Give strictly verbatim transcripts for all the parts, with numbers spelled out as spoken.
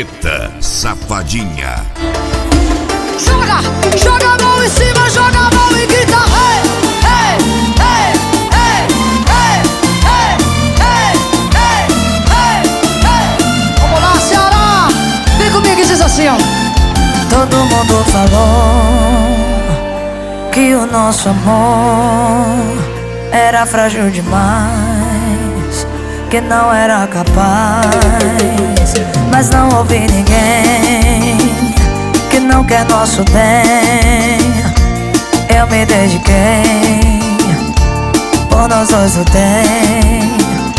Preta Safadinha. Joga, joga a mão em cima, joga a mão e grita hey, hey, hey, hey, hey, hey, hey, hey, hey, hey. Vamos lá, Ceará, vem comigo e diz assim, ó. Todo mundo falou que o nosso amor era frágil demais, que não era capaz. Mas não ouvi ninguém que não quer nosso bem. Eu me dediquei, por nós dois lutei.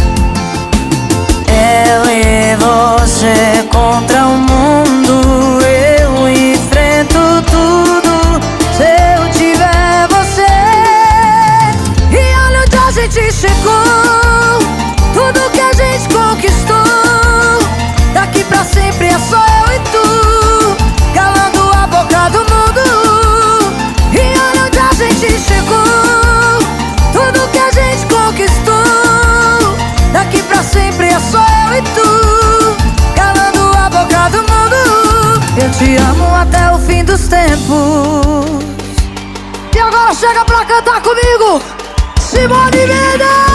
Eu e você contra o mundo, eu enfrento tudo se eu tiver você. E olha onde a gente chegou, tudo que a gente conquistou. Daqui pra sempre é só eu e tu, calando a boca do mundo. E olha onde a gente chegou, tudo que a gente conquistou. Daqui pra sempre é só eu e tu, calando a boca do mundo. Eu te amo até o fim dos tempos. E agora chega pra cantar comigo, Simone Mendes.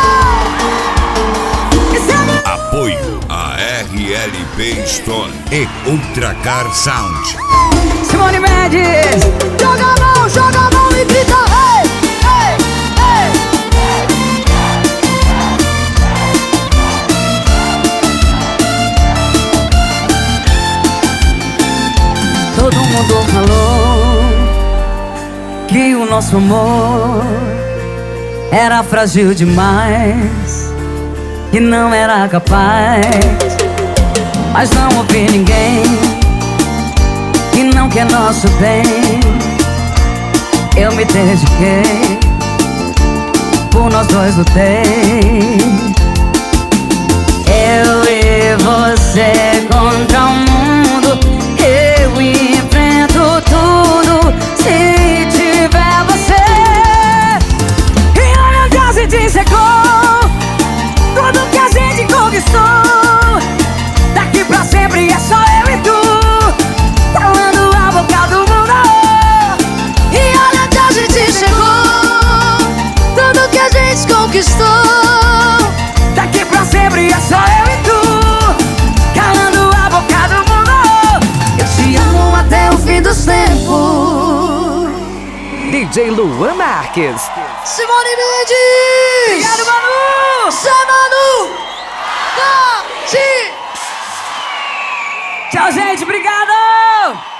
Apoio a R L P Store e Ultracar Sound. Simone Mendes. Joga a mão, joga a mão e grita hey, hey, hey. Todo mundo falou que o nosso amor era frágil demais, que não era capaz. Mas não ouvi ninguém que não quer nosso bem. Eu me dediquei, por nós dois lutei. Eu e você contra o mundo, eu enfrento tudo se tiver você. E olha onde a gente chegou, tudo que a gente conquistou. Daqui pra sempre é só eu e tu, calando a boca do mundo. E olha onde a gente chegou, tudo que a gente conquistou. Daqui pra sempre é só eu e tu, calando a boca do mundo. Eu te amo até o fim dos tempos. D J Luan Marques. Simone Mendes. Obrigado, Manu. Zé Manu da Ti. Tchau, gente. Obrigado.